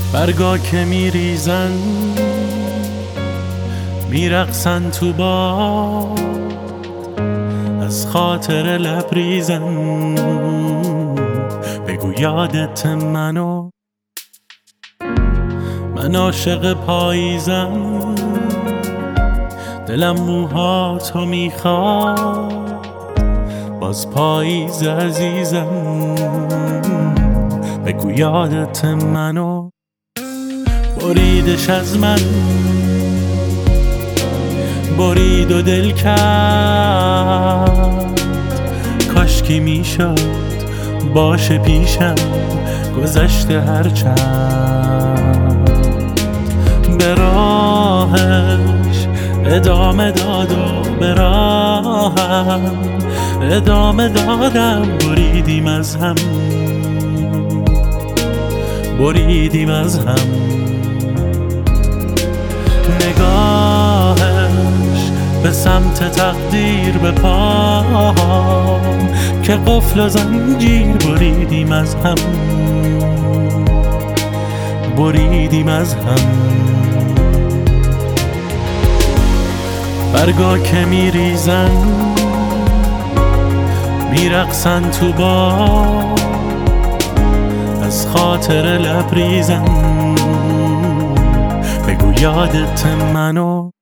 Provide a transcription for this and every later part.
برگا که میریزن میرقصن تو باد، از خاطر لبریزن بگو یادت منو. من عاشق پاییزم، دلم موهاتو میخواد، باز پاییز عزیزم بگو یادت منو. بریدش از من، برید و دل کرد، کاشکی میشد باشه پیشم گذشته هرچند. به راهش ادامه داد و به راهم ادامه دادم. بریدیم از هم، بریدیم از هم. نگاهش به سمت تقدیر به پام که قفل و زنجیر. بریدیم از هم، بریدیم از هم. برگا که میریزن میرقصن تو باد، از خاطر لبریزن بگو یادت منو.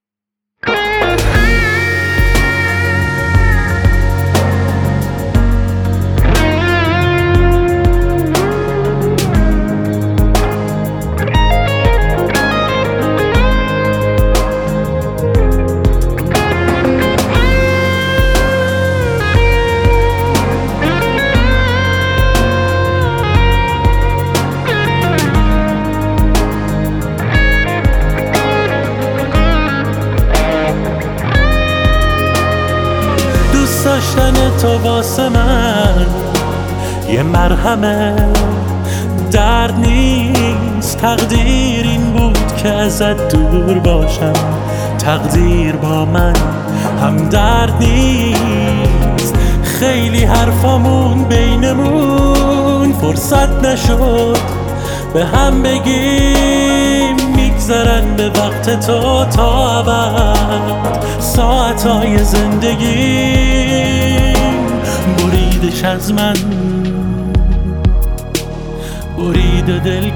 داشتن تو واسه من یه مرهمه، درد نیست. تقدیر این بود که ازت دور باشم، تقدیر با من هم درد نیست. خیلی حرفامون بینمون فرصت نشد به هم بگیم، میگذرن به وقت تو تا ابد ساعتهای زندگیم. بریدش از من، برید و دل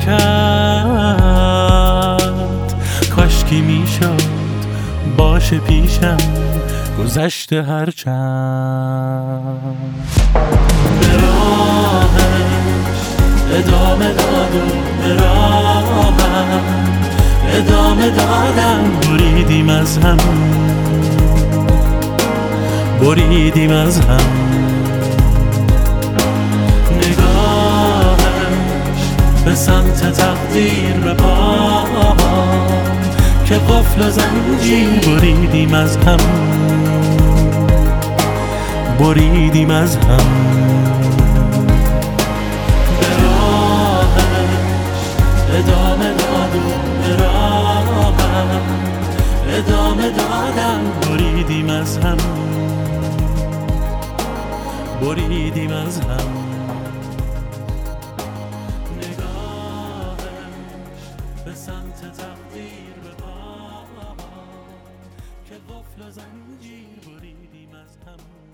کرد، کاشکی میشد باشه پیشم گذشته هرچند. به راهش ادامه داد و به راهم ادامه دادم. بریدیم از هم، بریدیم از هم. نگاهش به سمت تقدیر به پام که قفل و زنجیر. بریدیم از هم، بریدیم از هم. به راهش ادامه داد و به راهم ادامه دادم. بریدیم از هم، بریدیم از هم. نگاهش به سمت تقدیر به پام که قفل و زنجیر. بریدیم از هم.